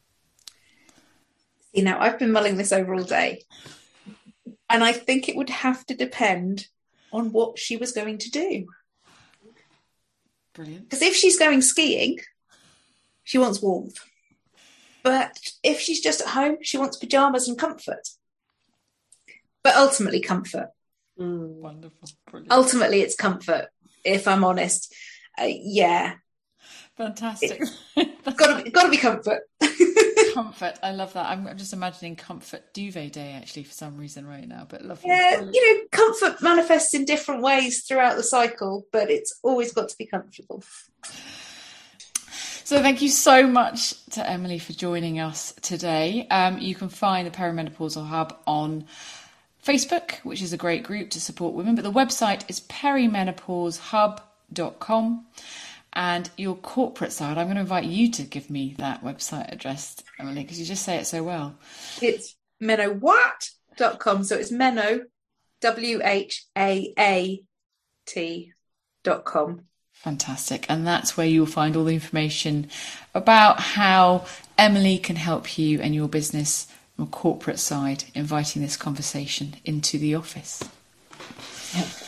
You know, I've been mulling this over all day. And I think it would have to depend on what she was going to do. Brilliant. Because if she's going skiing, she wants warmth. But if she's just at home, she wants pyjamas and comfort. But ultimately, comfort. Mm, wonderful. Brilliant. Ultimately, it's comfort, if I'm honest. Uh, yeah. Fantastic. Got to, got to be comfort. Comfort, I love that. I'm just imagining comfort duvet day actually for some reason right now, but lovely. Yeah, you know, comfort manifests in different ways throughout the cycle, but it's always got to be comfortable. So thank you so much to Emily for joining us today. Um, you can find the Perimenopausal Hub on Facebook, which is a great group to support women, but the website is perimenopause hub dot com. And your corporate side, I'm going to invite you to give me that website address, Emily, because you just say it so well. It's menowhat dot com. So it's Meno, W H A A T dot com. Fantastic. And that's where you'll find all the information about how Emily can help you and your business from a corporate side, inviting this conversation into the office. Yep.